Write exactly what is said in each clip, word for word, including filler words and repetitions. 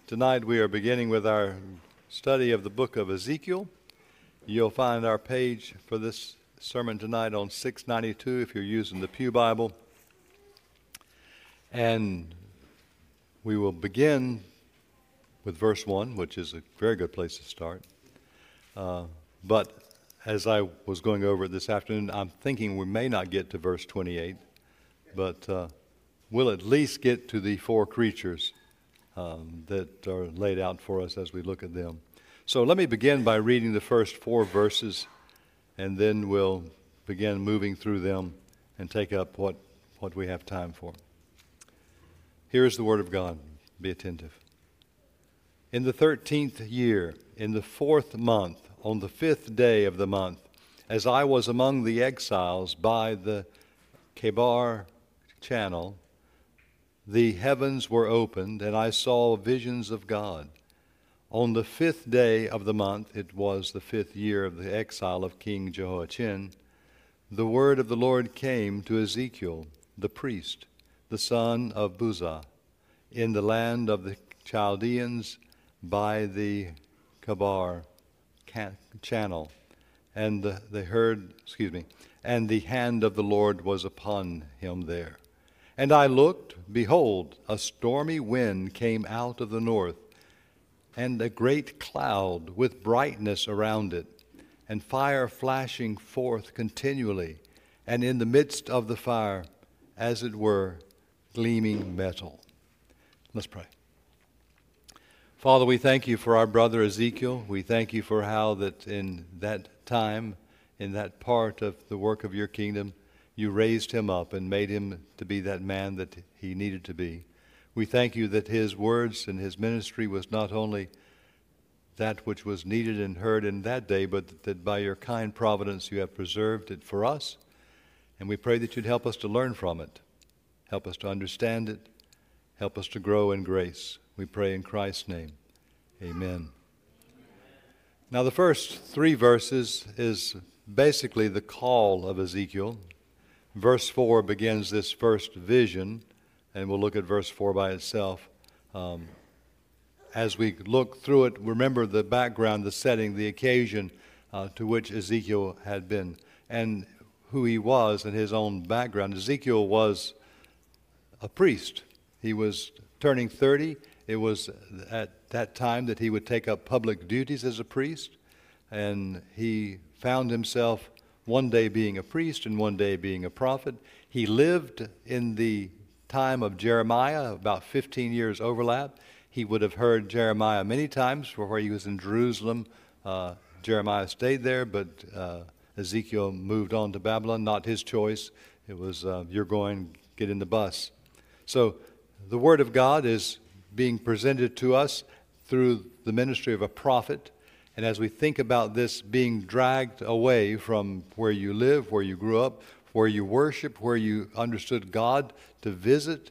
Tonight we are beginning with our study of the book of Ezekiel. You'll find our page for this sermon tonight on six ninety-two if you're using the Pew Bible. And we will begin with verse one, which is a very good place to start. Uh, but as I was going over it this afternoon, I'm thinking we may not get to verse twenty-eight, but uh, we'll at least get to the four creatures Um, that are laid out for us as we look at them. So let me begin by reading the first four verses, and then we'll begin moving through them and take up what, what we have time for. Here is the word of God. Be attentive. In the thirteenth year, in the fourth month, on the fifth day of the month, as I was among the exiles by the Kebar channel, the heavens were opened, and I saw visions of God. On the fifth day of the month, it was the fifth year of the exile of King Jehoiachin, the word of the Lord came to Ezekiel, the priest, the son of Buzzah, in the land of the Chaldeans by the Kebar channel. And the, they heard, excuse me, and the hand of the Lord was upon him there. And I looked, behold, a stormy wind came out of the north, and a great cloud with brightness around it, and fire flashing forth continually, and in the midst of the fire, as it were, gleaming metal. Let's pray. Father, we thank you for our brother Ezekiel. We thank you for how that in that time, in that part of the work of your kingdom, you raised him up and made him to be that man that he needed to be. We thank you that his words and his ministry was not only that which was needed and heard in that day, but that by your kind providence you have preserved it for us. And we pray that you'd help us to learn from it, help us to understand it, help us to grow in grace. We pray in Christ's name. Amen. Now the first three verses is basically the call of Ezekiel. Verse four begins this first vision, and we'll look at verse four by itself. Um, as we look through it, remember the background, the setting, the occasion uh, to which Ezekiel had been, and who he was and his own background. Ezekiel was a priest. He was turning thirty. It was at that time that he would take up public duties as a priest, and he found himself one day being a priest and one day being a prophet. He lived in the time of Jeremiah, about fifteen years overlap. He would have heard Jeremiah many times, for where he was in Jerusalem. Uh, Jeremiah stayed there, but uh, Ezekiel moved on to Babylon. Not his choice. It was, uh, you're going, get in the bus. So the Word of God is being presented to us through the ministry of a prophet. And as we think about this being dragged away from where you live, where you grew up, where you worship, where you understood God to visit,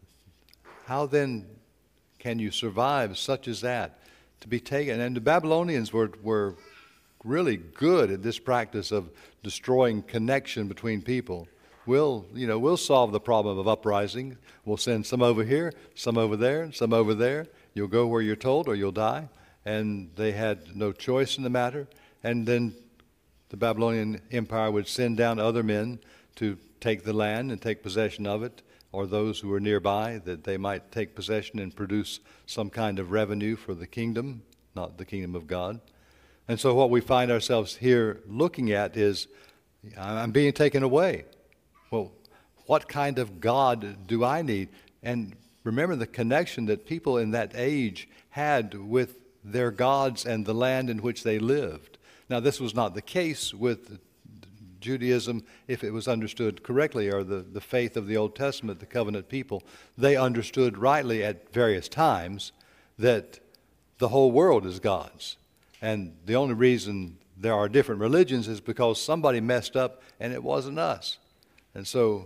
how then can you survive such as that? To be taken. And the Babylonians were, were really good at this practice of destroying connection between people. We'll, you know, we'll solve the problem of uprising. We'll send some over here, some over there, some over there. You'll go where you're told or you'll die. And they had no choice in the matter. And then the Babylonian Empire would send down other men to take the land and take possession of it, or those who were nearby, that they might take possession and produce some kind of revenue for the kingdom, not the kingdom of God. And so what we find ourselves here looking at is, I'm being taken away. Well, what kind of God do I need? And remember the connection that people in that age had with their gods and the land in which they lived. Now, this was not the case with Judaism if it was understood correctly, or the, the faith of the Old Testament, the covenant people. They understood rightly at various times that the whole world is God's. And the only reason there are different religions is because somebody messed up and it wasn't us. And so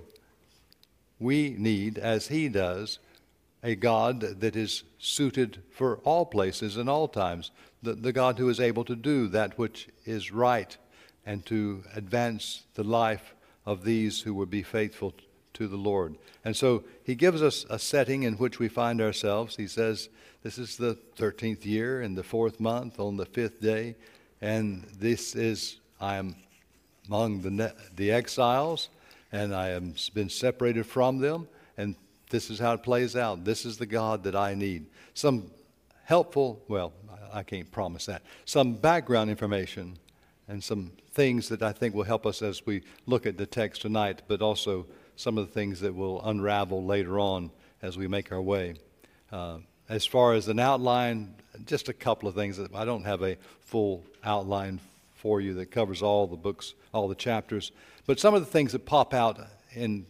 we need, as he does, a God that is suited for all places and all times, the, the God who is able to do that which is right and to advance the life of these who will be faithful to the Lord. And so he gives us a setting in which we find ourselves. He says, this is the thirteenth year in the fourth month on the fifth day. And this is, I am among the, ne- the exiles, and I have been separated from them. And this is how it plays out. This is the God that I need. Some helpful, well, I can't promise that, some background information and some things that I think will help us as we look at the text tonight, but also some of the things that will unravel later on as we make our way. Uh, as far as an outline, just a couple of things. I don't have a full outline for you that covers all the books, all the chapters, but some of the things that pop out in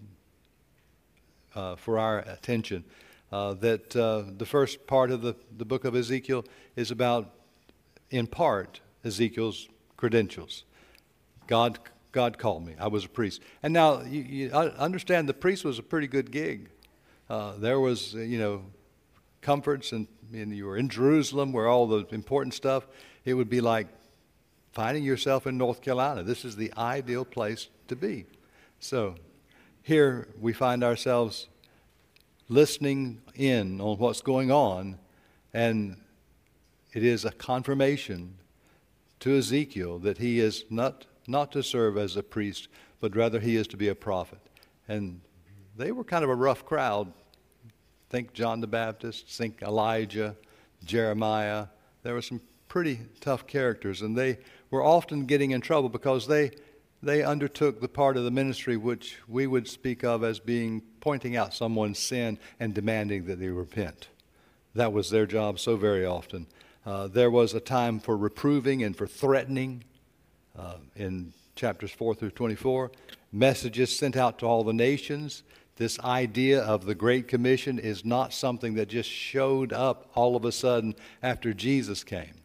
uh, for our attention. Uh, that uh, the first part of the, the book of Ezekiel is about, in part, Ezekiel's credentials. God God called me. I was a priest. And now, you, you understand the priest was a pretty good gig. Uh, there was, you know, comforts, and, and you were in Jerusalem where all the important stuff. It would be like finding yourself in North Carolina. This is the ideal place to be. So here we find ourselves listening in on what's going on, and it is a confirmation to Ezekiel that he is not not to serve as a priest, but rather he is to be a prophet. And they were kind of a rough crowd. Think John the Baptist, think Elijah, Jeremiah. There were some pretty tough characters, and they were often getting in trouble because they they undertook the part of the ministry which we would speak of as being pointing out someone's sin and demanding that they repent. That was their job so very often. Uh, there was a time for reproving and for threatening uh, in chapters four through twenty-four. Messages sent out to all the nations. This idea of the Great Commission is not something that just showed up all of a sudden after Jesus came.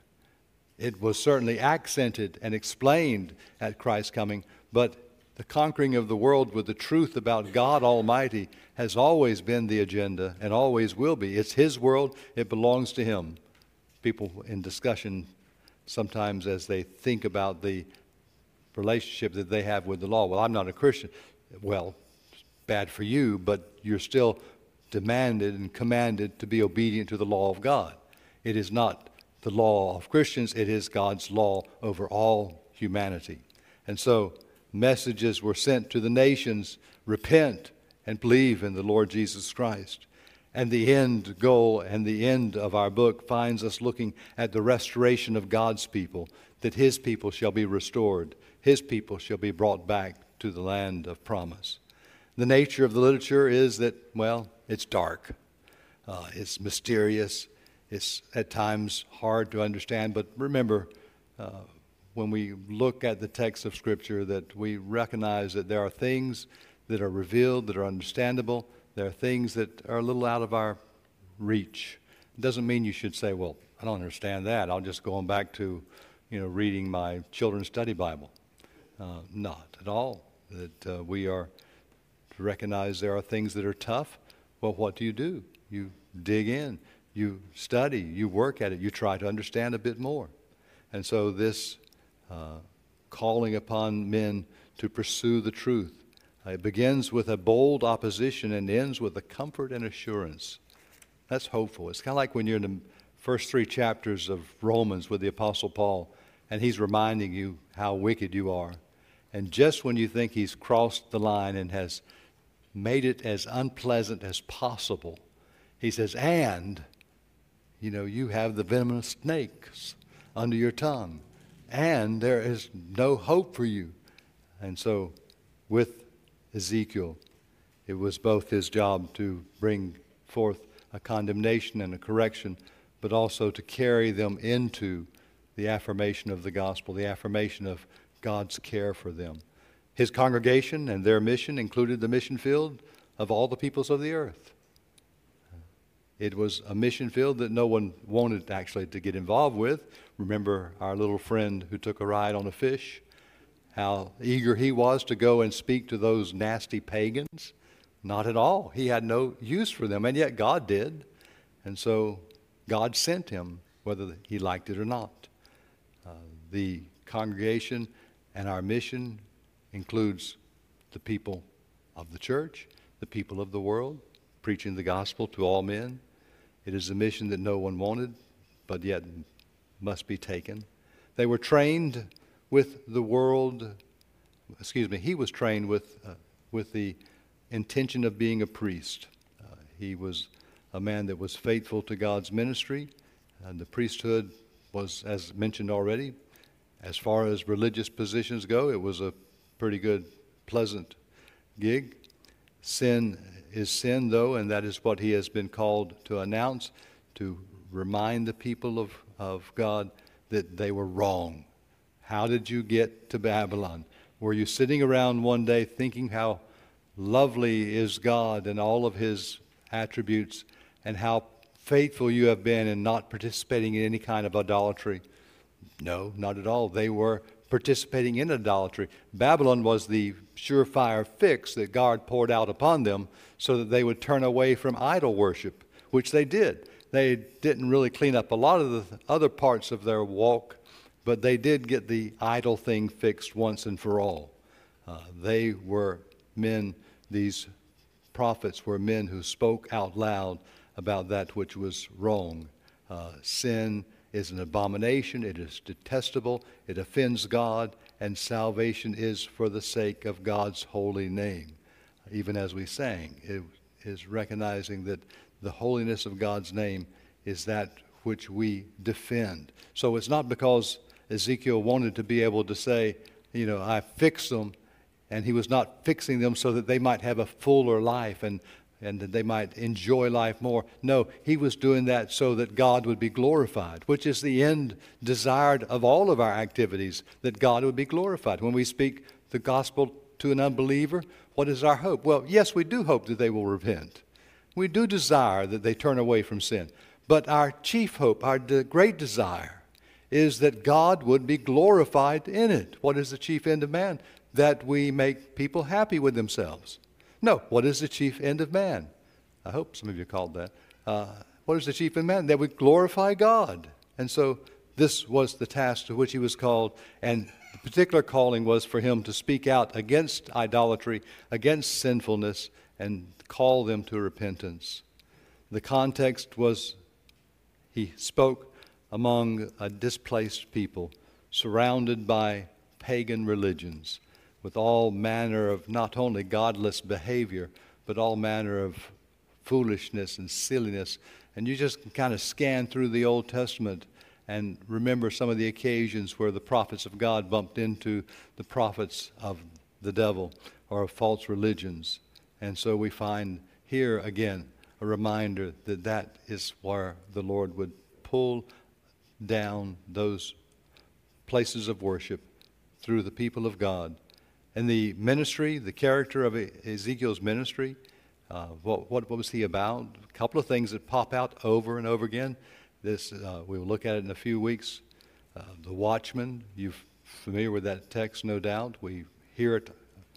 It was certainly accented and explained at Christ's coming, but the conquering of the world with the truth about God Almighty has always been the agenda and always will be. It's His world. It belongs to Him. People in discussion sometimes as they think about the relationship that they have with the law. Well, I'm not a Christian. Well, it's bad for you, but you're still demanded and commanded to be obedient to the law of God. It is not the law of Christians. It is God's law over all humanity. And so messages were sent to the nations, repent and believe in the Lord Jesus Christ. And the end goal and the end of our book finds us looking at the restoration of God's people, that His people shall be restored. His people shall be brought back to the land of promise. The nature of the literature is that, well, it's dark. Uh, it's mysterious. It's at times hard to understand. But remember, uh, when we look at the text of Scripture, that we recognize that there are things that are revealed, that are understandable. There are things that are a little out of our reach. It doesn't mean you should say, well, I don't understand that. I'll just go on back to, you know, reading my children's study Bible. Uh, not at all. That uh, we are to recognize there are things that are tough. Well, what do you do? You dig in. You study. You work at it. You try to understand a bit more. And so this uh, calling upon men to pursue the truth, it begins with a bold opposition and ends with a comfort and assurance. That's hopeful. It's kind of like when you're in the first three chapters of Romans with the Apostle Paul, and he's reminding you how wicked you are. And just when you think he's crossed the line and has made it as unpleasant as possible, he says, and, you know, you have the venomous snakes under your tongue, and there is no hope for you. And so with Ezekiel, it was both his job to bring forth a condemnation and a correction, but also to carry them into the affirmation of the gospel, the affirmation of God's care for them. His congregation and their mission included the mission field of all the peoples of the earth. It was a mission field that no one wanted actually to get involved with. Remember our little friend who took a ride on a fish? How eager he was to go and speak to those nasty pagans. Not at all. He had no use for them, and yet God did. And so God sent him, whether he liked it or not. Uh, the congregation and our mission includes the people of the church, the people of the world, preaching the gospel to all men. It is a mission that no one wanted, but yet must be taken. They were trained with the world, excuse me, he was trained with, uh, with the intention of being a priest. Uh, he was a man that was faithful to God's ministry, and the priesthood was, as mentioned already, as far as religious positions go, it was a pretty good, pleasant gig. Sin is sin, though, and that is what he has been called to announce, to remind the people of, of God that they were wrong. How did you get to Babylon? Were you sitting around one day thinking how lovely is God and all of his attributes, and how faithful you have been in not participating in any kind of idolatry? No, not at all. They were participating in idolatry. Babylon was the surefire fix that God poured out upon them so that they would turn away from idol worship, which they did. They didn't really clean up a lot of the other parts of their walk, but they did get the idol thing fixed once and for all. Uh, they were men, these prophets were men who spoke out loud about that which was wrong. Uh, sin is an abomination, it is detestable, it offends God, and salvation is for the sake of God's holy name. Even as we sang, it is recognizing that the holiness of God's name is that which we defend. So it's not because Ezekiel wanted to be able to say, you know, I fixed them, and he was not fixing them so that they might have a fuller life and and that they might enjoy life more. No, he was doing that so that God would be glorified, which is the end desired of all of our activities, that God would be glorified. When we speak the gospel to an unbeliever, what is our hope? Well, yes, we do hope that they will repent. We do desire that they turn away from sin. But our chief hope, our de- great desire, is that God would be glorified in it. What is the chief end of man? That we make people happy with themselves. No, what is the chief end of man? I hope some of you called that. Uh, what is the chief end of man? That we glorify God. And so this was the task to which he was called, and the particular calling was for him to speak out against idolatry, against sinfulness, and call them to repentance. The context was he spoke among a displaced people, surrounded by pagan religions, with all manner of not only godless behavior, but all manner of foolishness and silliness. And you just kind of scan through the Old Testament and remember some of the occasions where the prophets of God bumped into the prophets of the devil or of false religions. And so we find here again a reminder that that is where the Lord would pull down those places of worship through the people of God. And the ministry, the character of Ezekiel's ministry, uh, what, what, what was he about? A couple of things that pop out over and over again. This uh, we will look at it in a few weeks. Uh, the watchman, you're familiar with that text, no doubt. We hear it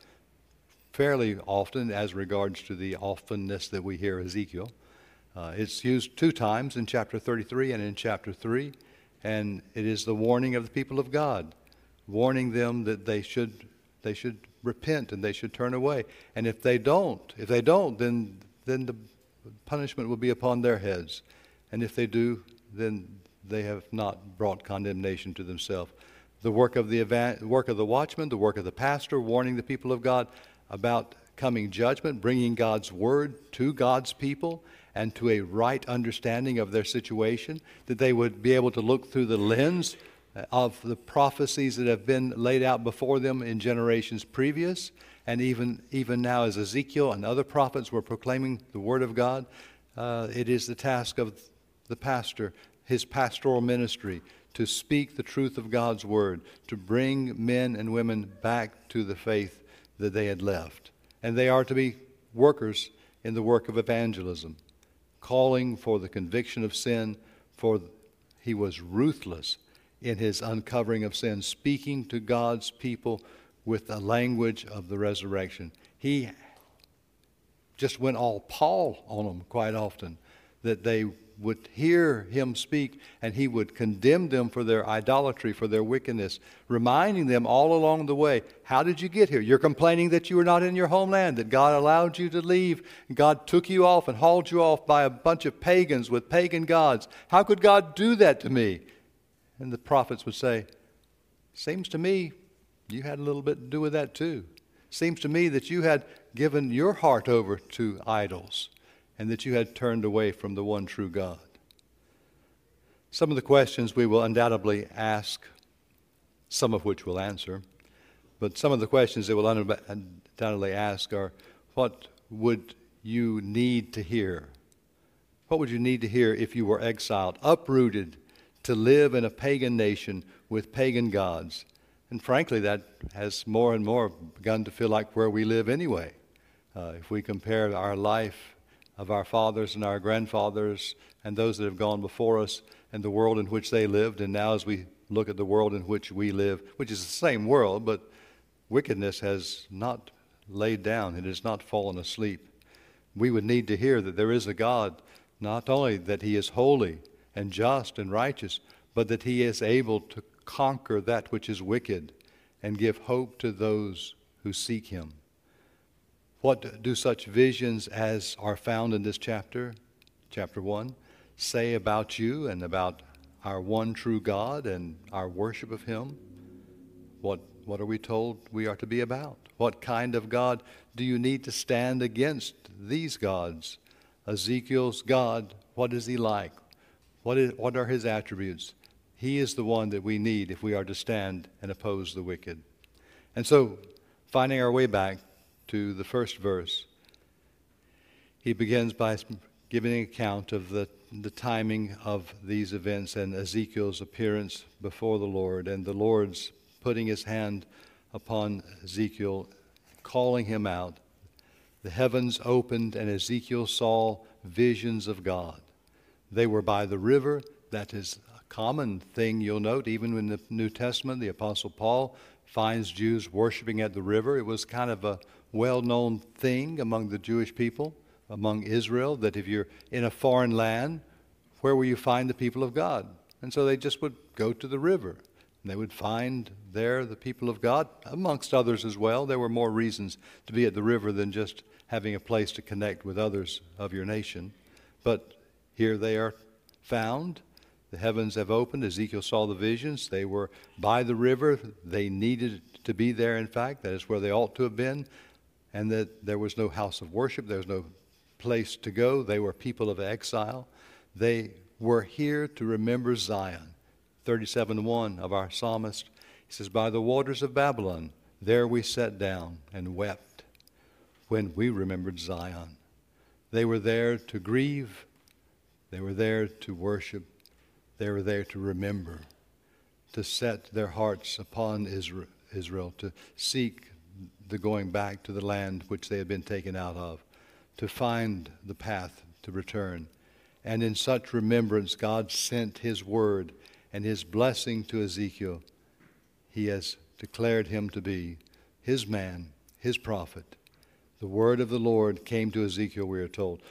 fairly often as regards to the often-ness that we hear Ezekiel. Uh, it's used two times in chapter thirty-three and in chapter three, and it is the warning of the people of God, warning them that they should They should repent and they should turn away. And if they don't, if they don't, then then the punishment will be upon their heads. And if they do, then they have not brought condemnation to themselves. The work of the evan- work of the watchman, the work of the pastor, warning the people of God about coming judgment, bringing God's word to God's people and to a right understanding of their situation, that they would be able to look through the lens of the prophecies that have been laid out before them in generations previous, and even even now as Ezekiel and other prophets were proclaiming the word of God, uh, it is the task of the pastor, his pastoral ministry, to speak the truth of God's word, to bring men and women back to the faith that they had left. And they are to be workers in the work of evangelism, calling for the conviction of sin, for he was ruthless in his uncovering of sin, speaking to God's people with the language of the resurrection. He just went all Paul on them quite often, that they would hear him speak, and he would condemn them for their idolatry, for their wickedness, reminding them all along the way, how did you get here? You're complaining that you were not in your homeland, that God allowed you to leave, and God took you off and hauled you off by a bunch of pagans with pagan gods. How could God do that to me? And the prophets would say, seems to me you had a little bit to do with that too. Seems to me that you had given your heart over to idols and that you had turned away from the one true God. Some of the questions we will undoubtedly ask, some of which we'll answer, but some of the questions that we'll undoubtedly ask are, what would you need to hear? What would you need to hear if you were exiled, uprooted to live in a pagan nation with pagan gods? And frankly, that has more and more begun to feel like where we live anyway. Uh, if we compare our life of our fathers and our grandfathers and those that have gone before us and the world in which they lived, and now as we look at the world in which we live, which is the same world, but wickedness has not laid down, it has not fallen asleep. We would need to hear that there is a God, not only that he is holy and just and righteous, but that he is able to conquer that which is wicked and give hope to those who seek him. What do such visions as are found in this chapter, chapter one, say about you and about our one true God and our worship of him? What, what are we told we are to be about? What kind of God do you need to stand against these gods? Ezekiel's God, what is he like? What is, what are his attributes? He is the one that we need if we are to stand and oppose the wicked. And so, finding our way back to the first verse, he begins by giving an account of the, the timing of these events and Ezekiel's appearance before the Lord, and the Lord's putting his hand upon Ezekiel, calling him out. The heavens opened, and Ezekiel saw visions of God. They were by the river. That is a common thing you'll note. Even in the New Testament, the Apostle Paul finds Jews worshiping at the river. It was kind of a well-known thing among the Jewish people, among Israel, that if you're in a foreign land, where will you find the people of God? And so they just would go to the river, and they would find there the people of God, amongst others as well. There were more reasons to be at the river than just having a place to connect with others of your nation. But here they are found. The heavens have opened. Ezekiel saw the visions. They were by the river. They needed to be there, in fact. That is where they ought to have been. And that there was no house of worship. There was no place to go. They were people of exile. They were here to remember Zion. thirty-seven one of our psalmist, he says, by the waters of Babylon, there we sat down and wept when we remembered Zion. They were there to grieve. They were there to worship. They were there to remember, to set their hearts upon Israel, Israel, to seek the going back to the land which they had been taken out of, to find the path to return. And in such remembrance, God sent his word and his blessing to Ezekiel. He has declared him to be his man, his prophet. The word of the Lord came to Ezekiel, we are told.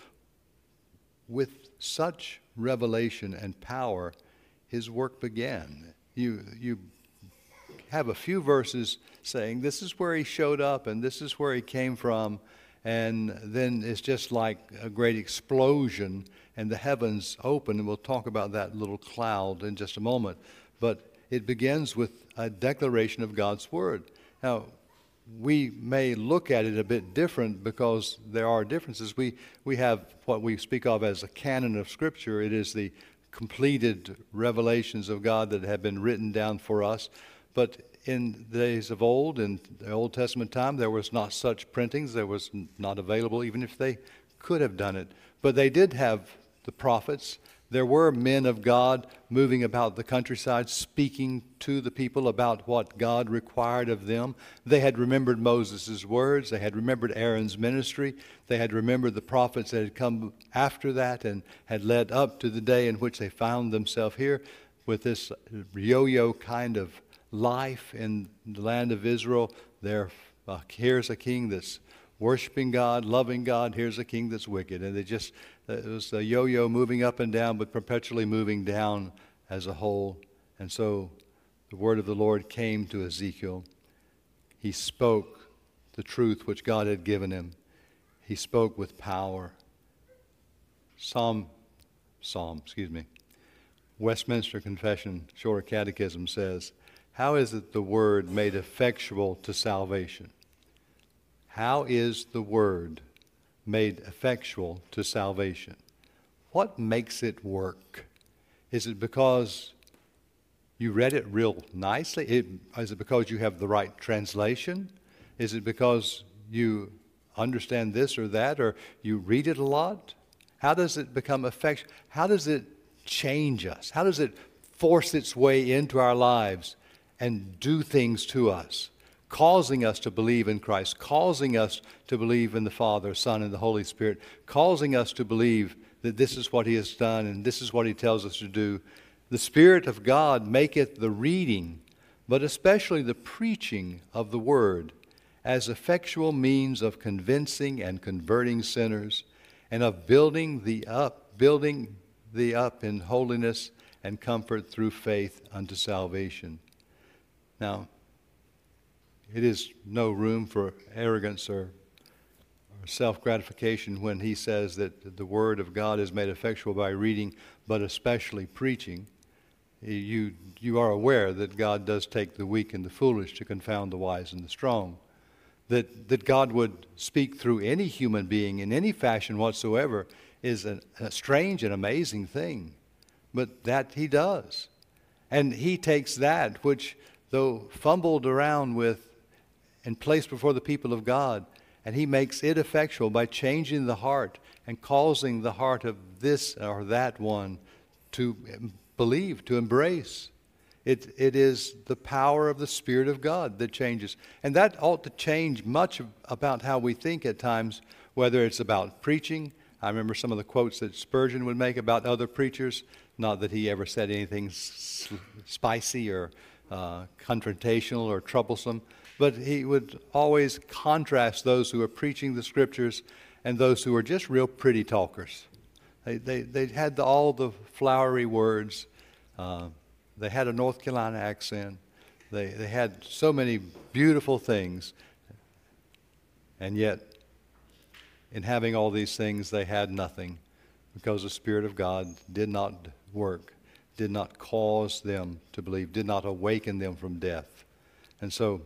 With such revelation and power, his work began. You, you have a few verses saying this is where he showed up and this is where he came from, and then it's just like a great explosion and the heavens open, and we'll talk about that little cloud in just a moment. But it begins with a declaration of God's word. Now, we may look at it a bit different because there are differences. We, we have what we speak of as a canon of Scripture. It is the completed revelations of God that have been written down for us. But in the days of old, in the Old Testament time, there was not such printings. There was not available, even if they could have done it. But they did have the prophets. There were men of God moving about the countryside, speaking to the people about what God required of them. They had remembered Moses' words. They had remembered Aaron's ministry. They had remembered the prophets that had come after that and had led up to the day in which they found themselves here with this yo-yo kind of life in the land of Israel. There, uh, here's a king that's worshiping God, loving God. Here's a king that's wicked. And they just It was a yo-yo moving up and down, but perpetually moving down as a whole. And so the word of the Lord came to Ezekiel. He spoke the truth which God had given him. He spoke with power. Psalm, Psalm, excuse me. Westminster Confession, Shorter Catechism says, how is it the word made effectual to salvation? How is the word made effectual to salvation? What makes it work? Is it because you read it real nicely? It, is it because you have the right translation? Is it because you understand this or that, or you read it a lot? How does it become effectual? How does it change us? How does it force its way into our lives and do things to us, causing us to believe in Christ, causing us to believe in the Father, Son, and the Holy Spirit, causing us to believe that this is what He has done and this is what He tells us to do? The Spirit of God maketh the reading, but especially the preaching of the Word, as effectual means of convincing and converting sinners, and of building the up, building the up in holiness and comfort through faith unto salvation. Now, it is no room for arrogance or, or self-gratification when he says that the Word of God is made effectual by reading, but especially preaching. You, you are aware that God does take the weak and the foolish to confound the wise and the strong. That, that God would speak through any human being in any fashion whatsoever is a, a strange and amazing thing. But that He does. And He takes that which, though fumbled around with and placed before the people of God, and He makes it effectual by changing the heart and causing the heart of this or that one to believe, to embrace. It, it is the power of the Spirit of God that changes. And that ought to change much of, about how we think at times, whether it's about preaching. I remember some of the quotes that Spurgeon would make about other preachers. Not that he ever said anything s- spicy or uh, confrontational or troublesome, but he would always contrast those who are preaching the Scriptures and those who are just real pretty talkers. They, they, they had the, all the flowery words. Uh, They had a North Carolina accent. They, they had so many beautiful things. And yet, in having all these things, they had nothing because the Spirit of God did not work, did not cause them to believe, did not awaken them from death. And so,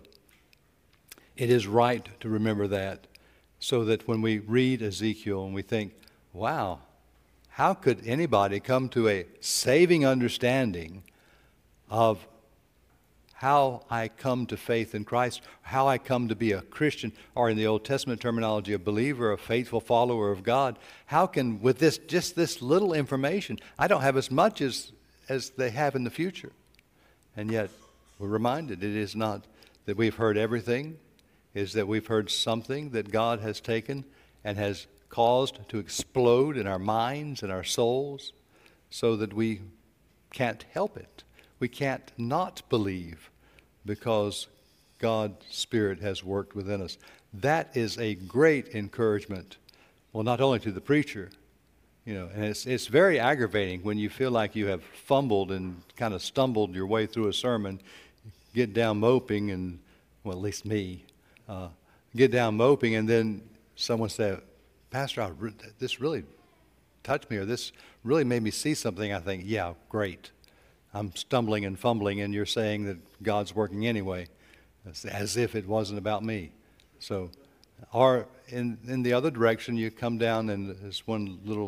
it is right to remember that, so that when we read Ezekiel and we think, wow, how could anybody come to a saving understanding of how I come to faith in Christ, how I come to be a Christian, or in the Old Testament terminology, a believer, a faithful follower of God? How can, with this just this little information, I don't have as much as, as they have in the future. And yet, we're reminded it is not that we've heard everything, it is that we've heard something that God has taken and has caused to explode in our minds and our souls, so that we can't help it. We can't not believe because God's Spirit has worked within us. That is a great encouragement, well, not only to the preacher, you know, and it's it's very aggravating when you feel like you have fumbled and kind of stumbled your way through a sermon, get down moping, and, well, at least me, uh, get down moping, and then someone say, Pastor, I re- this really touched me, or this really made me see something. I think, yeah, great. I'm stumbling and fumbling, and you're saying that God's working anyway, as if it wasn't about me. So, or in in the other direction, you come down, and this one little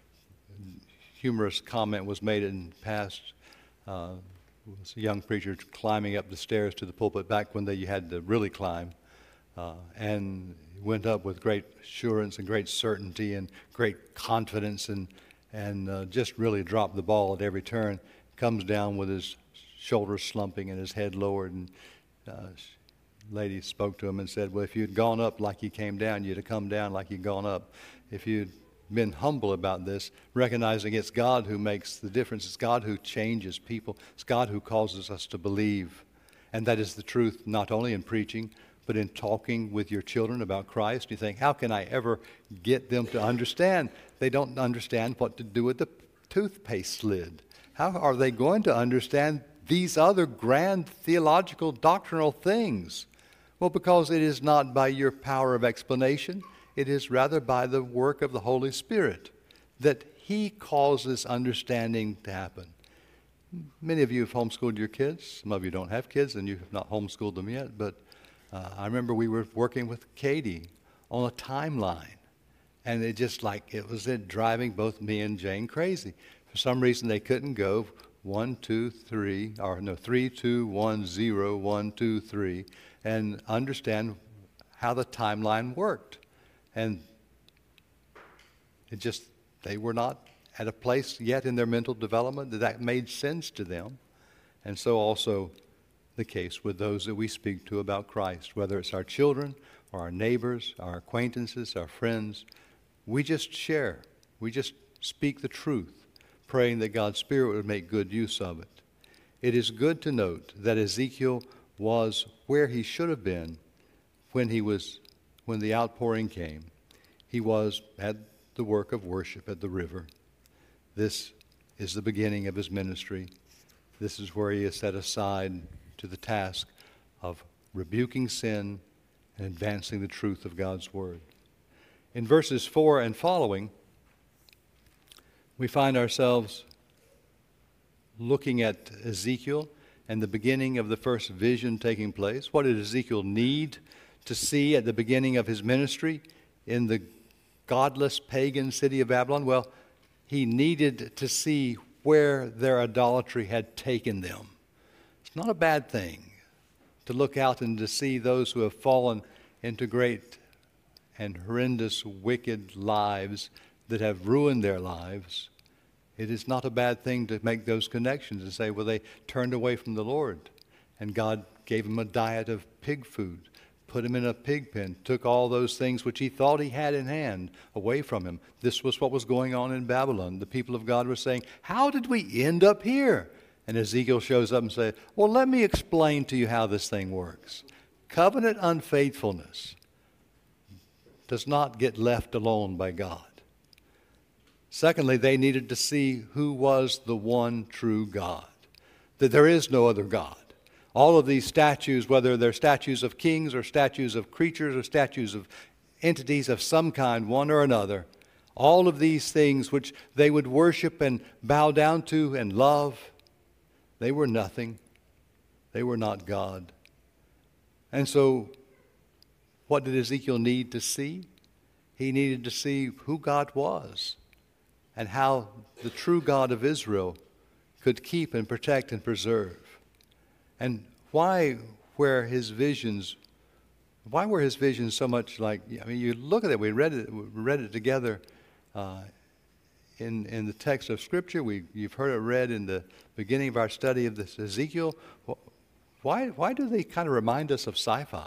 humorous comment was made in past. Uh, was a young preacher climbing up the stairs to the pulpit back when they you had to really climb, uh, and went up with great assurance and great certainty and great confidence, and and uh, just really dropped the ball at every turn. Comes down with his shoulders slumping and his head lowered, and uh, lady spoke to him and said, well, if you'd gone up like you came down, you'd have come down like you'd gone up. If you'd been humble about this, recognizing it's God who makes the difference, it's God who changes people, it's God who causes us to believe. And that is the truth not only in preaching, but in talking with your children about Christ, you think, how can I ever get them to understand? They don't understand what to do with the toothpaste lid. How are they going to understand these other grand theological doctrinal things? Well, because it is not by your power of explanation, it is rather by the work of the Holy Spirit that He causes understanding to happen. Many of you have homeschooled your kids. Some of you don't have kids and you have not homeschooled them yet, but uh, I remember we were working with Katie on a timeline, and it just like, it was it driving both me and Jane crazy. For some reason, they couldn't go one, two, three, or no, three, two, one, zero, one, two, three, and understand how the timeline worked. And it just, they were not at a place yet in their mental development that that made sense to them. And so also the case with those that we speak to about Christ, whether it's our children or our neighbors, our acquaintances, our friends. We just share. We just speak the truth, praying that God's Spirit would make good use of it. It is good to note that Ezekiel was where he should have been when he was, when the outpouring came. He was at the work of worship at the river. This is the beginning of his ministry. This is where he is set aside to the task of rebuking sin and advancing the truth of God's word. In verses four and following, we find ourselves looking at Ezekiel and the beginning of the first vision taking place. What did Ezekiel need to see at the beginning of his ministry in the godless pagan city of Babylon? Well, he needed to see where their idolatry had taken them. It's not a bad thing to look out and to see those who have fallen into great and horrendous, wicked lives that have ruined their lives. It is not a bad thing to make those connections and say, well, they turned away from the Lord, and God gave them a diet of pig food, put him in a pig pen, took all those things which he thought he had in hand away from him. This was what was going on in Babylon. The people of God were saying, how did we end up here? And Ezekiel shows up and says, well, let me explain to you how this thing works. Covenant unfaithfulness does not get left alone by God. Secondly, they needed to see who was the one true God, that there is no other God. All of these statues, whether they're statues of kings or statues of creatures or statues of entities of some kind, one or another, all of these things which they would worship and bow down to and love, they were nothing. They were not God. And so, what did Ezekiel need to see? He needed to see who God was and how the true God of Israel could keep and protect and preserve. And why were his visions, why were his visions so much like, I mean, you look at it, we read it, we read it together uh, in, in the text of Scripture. We, you've heard it read in the beginning of our study of this Ezekiel. Why, why do they kind of remind us of sci-fi?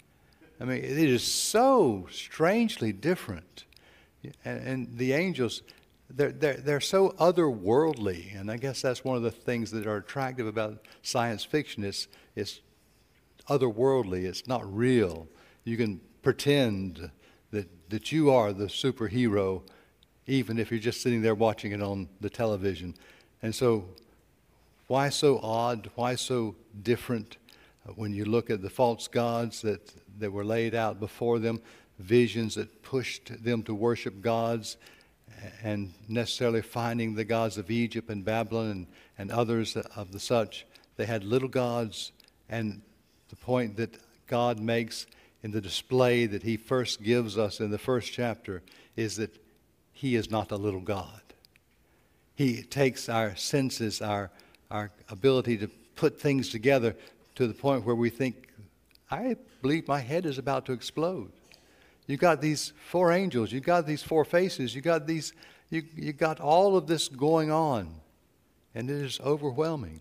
I mean, it is so strangely different. And, and the angels, they're, they're, they're so otherworldly. And I guess that's one of the things that are attractive about science fiction. It's, it's otherworldly. It's not real. You can pretend that, that you are the superhero, even if you're just sitting there watching it on the television. And so, why so odd? Why so different? When you look at the false gods that, that were laid out before them, visions that pushed them to worship gods, and necessarily finding the gods of Egypt and Babylon and, and others of the such, they had little gods. And the point that God makes in the display that he first gives us in the first chapter is that he is not a little God. He takes our senses, our, our ability to put things together to the point where we think, I believe my head is about to explode. You got these four angels, you got these four faces, you got these, you you got all of this going on, and it is overwhelming.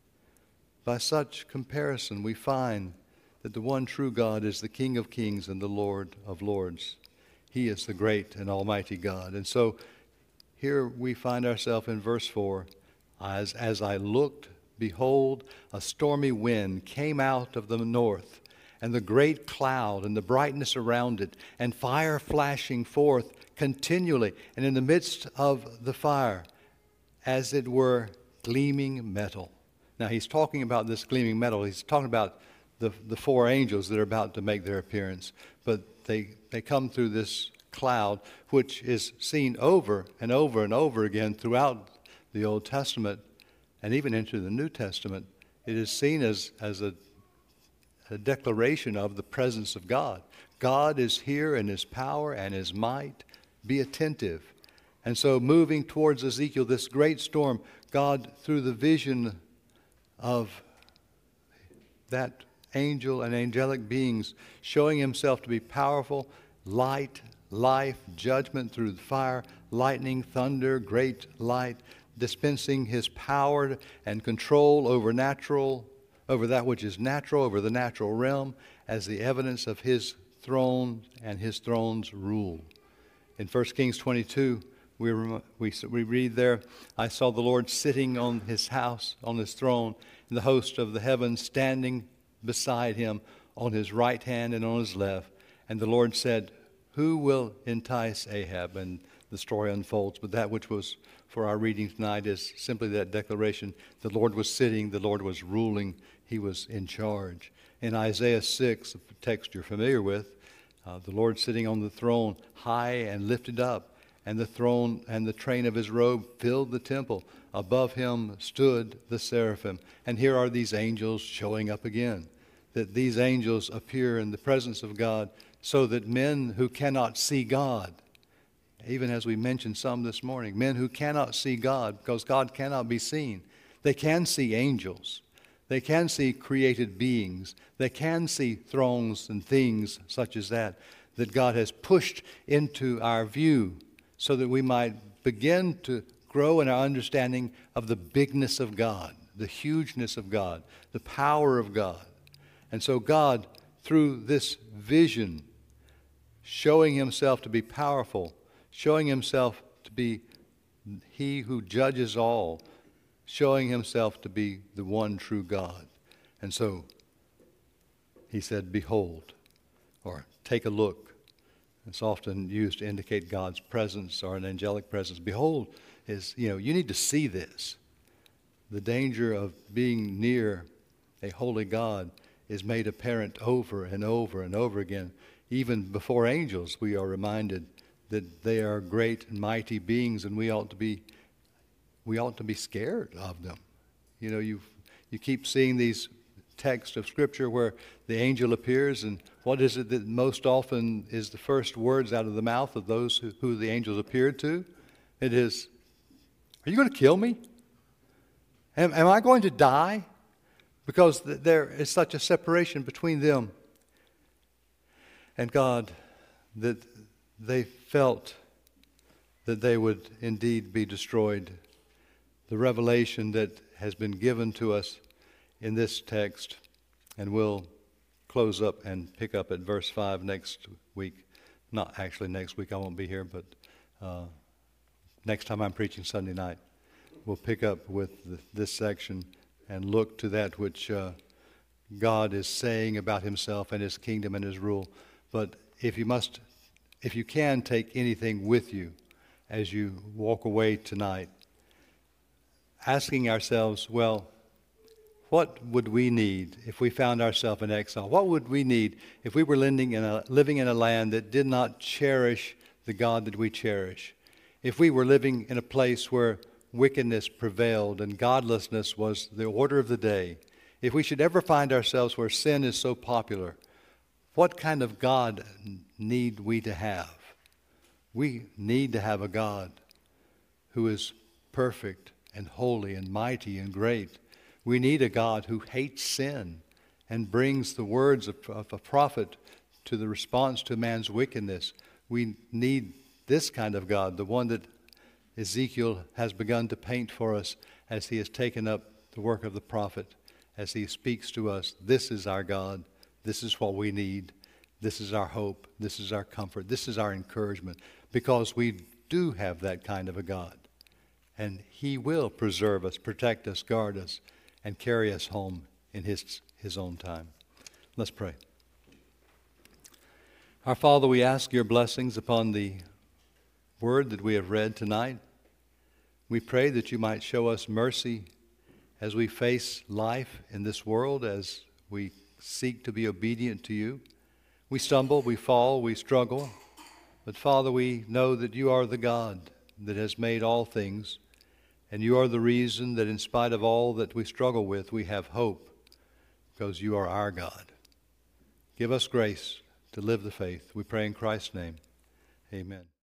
By such comparison, we find that the one true God is the King of kings and the Lord of lords. He is the great and almighty God. And so here we find ourselves in verse four, as as I looked, behold, a stormy wind came out of the north, and the great cloud and the brightness around it, and fire flashing forth continually, and in the midst of the fire, as it were, gleaming metal. Now he's talking about this gleaming metal. He's talking about the, the four angels that are about to make their appearance. But they, they come through this cloud, which is seen over and over and over again throughout the Old Testament and even into the New Testament. It is seen as, as a, a declaration of the presence of God. God is here in his power and his might. Be attentive. And so moving towards Ezekiel, this great storm, God, through the vision of that angel and angelic beings, showing himself to be powerful, light, life, judgment through the fire, lightning, thunder, great light, dispensing his power and control over natural, over that which is natural, over the natural realm, as the evidence of his throne and his throne's rule. In First Kings twenty-two, we, we, we read there, I saw the Lord sitting on his house, on his throne, and the host of the heavens standing beside him on his right hand and on his left. And the Lord said, who will entice Ahab? And the story unfolds. But that which was for our reading tonight is simply that declaration. The Lord was sitting, the Lord was ruling, he was in charge. In Isaiah six, the text you're familiar with, uh, the Lord sitting on the throne, high and lifted up, and the throne and the train of his robe filled the temple. Above him stood the seraphim. And here are these angels showing up again. That these angels appear in the presence of God so that men who cannot see God, even as we mentioned some this morning, men who cannot see God because God cannot be seen, they can see angels. They can see created beings. They can see thrones and things such as that, that God has pushed into our view so that we might begin to grow in our understanding of the bigness of God, the hugeness of God, the power of God. And so God, through this vision, showing himself to be powerful, showing himself to be he who judges all, showing himself to be the one true God. And so he said, behold, or take a look. It's often used to indicate God's presence or an angelic presence. Behold is, you know, you need to see this. The danger of being near a holy God is made apparent over and over and over again. Even before angels, we are reminded that they are great and mighty beings, and we ought to be we ought to be scared of them. You know, you you keep seeing these texts of Scripture where the angel appears, and what is it that most often is the first words out of the mouth of those who, who the angels appeared to? It is, are you going to kill me? Am, am I going to die? Because th- there is such a separation between them and God that they felt that they would indeed be destroyed. The revelation that has been given to us in this text, and we'll close up and pick up at verse five next week. Not actually next week, I won't be here, but uh, next time I'm preaching Sunday night, we'll pick up with the, this section and look to that which uh, God is saying about himself and his kingdom and his rule. But if you must, if you can take anything with you as you walk away tonight, asking ourselves, well, what would we need if we found ourselves in exile? What would we need if we were living in a, living in a land that did not cherish the God that we cherish? If we were living in a place where wickedness prevailed and godlessness was the order of the day? If we should ever find ourselves where sin is so popular, what kind of God need we to have? We need to have a God who is perfect and holy and mighty and great. We need a God who hates sin and brings the words of, of a prophet to the response to man's wickedness. We need this kind of God, the one that Ezekiel has begun to paint for us as he has taken up the work of the prophet, as he speaks to us. This is our God. This is what we need. This is our hope. This is our comfort. This is our encouragement, because we do have that kind of a God. And he will preserve us, protect us, guard us, and carry us home in his, his own time. Let's pray. Our Father, we ask your blessings upon the word that we have read tonight. We pray that you might show us mercy as we face life in this world, as we seek to be obedient to you. We stumble, we fall, we struggle, but Father, we know that you are the God that has made all things, and you are the reason that in spite of all that we struggle with, we have hope, because you are our God. Give us grace to live the faith. We pray in Christ's name. Amen.